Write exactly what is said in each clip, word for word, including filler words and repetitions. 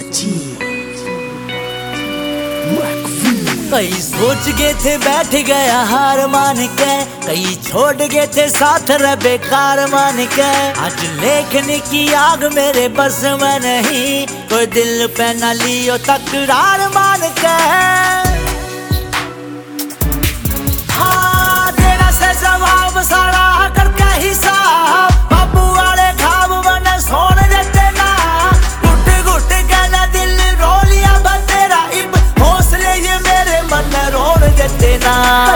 कई सोच गए थे बैठ गया हार मान के, कई छोड़ गए थे साथ रे बेकार मान के। आज लेखनी की आग मेरे बस में नहीं, कोई दिल पे न लियो तकरार मान के। हाँ तेरा से जवाब सारा करके हिसाब, बाबू वाले खाब बने सोन देते ना। घुट घुट के न दिल रो लिया बतेरा, इब हौसले ये मेरे मन रोन देते ना।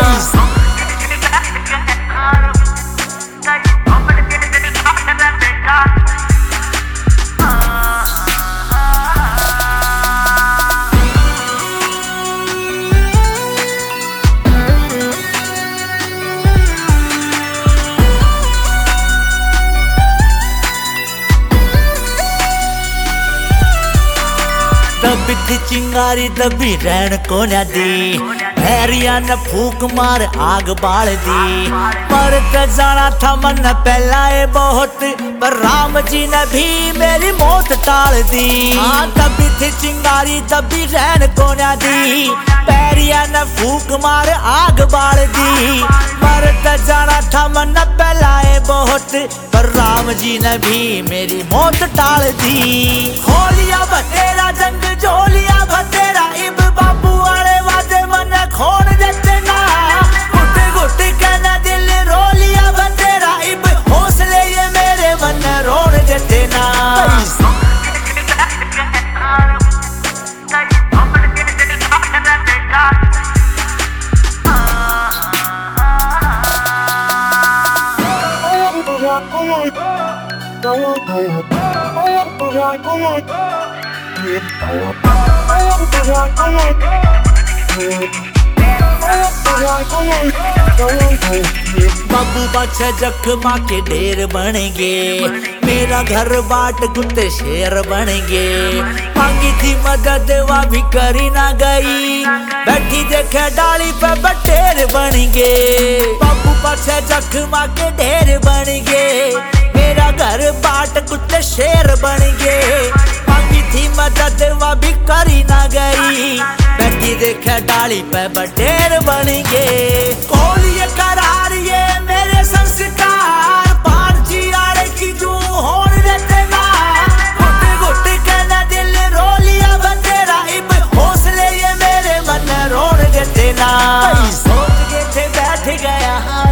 दबी थी चिंगारी दबी रहन को न दी, भैरिया न फूक मार आग बाल दी। पर जाना था मन पहला ये बहुत, पर राम जी ने भी मेरी मौत टाल दी। हाँ दबी थी चिंगारी दबी रहन को न दी, भैरिया न फूक मार आग बाल दी। पर जाना था मन पहला ये बहुत, पर राम जी ने भी मेरी मौत टाल दी। खोलिया बतेरा जंग जोलिया भतेरा, इब बाबू वाले वादे मन खोन देते ना। घुट घुट के न दिल रो लिया भतेरा, इब हौसले ये मेरे मन रोन देते ना। बाबू पाछे जख्मा के ढेर बनेंगे, मेरा घर बाट कुत्ते शेर बनेंगे। मांगी थी मदद वह भी करी ना गई, बैठी देखे डाली पे बटेर बनेंगे। बाबू पाछे जख्मा के ढेर बनेंगे, मेरा घर बाट कुत्ते शेर बनेंगे। मांगी थी मदद वह भी करी ना गई, बैठी देखे डाली पे बटेर बनेंगे। कौन ये करार ये मेरे संस्कार, पार जी आड़े की जू होन देते ना। घुट घुट के न दिल रो लिया बतेरा, इब हौसले ये मेरे मन रोन देते ना। सोच गए थे बैठ गया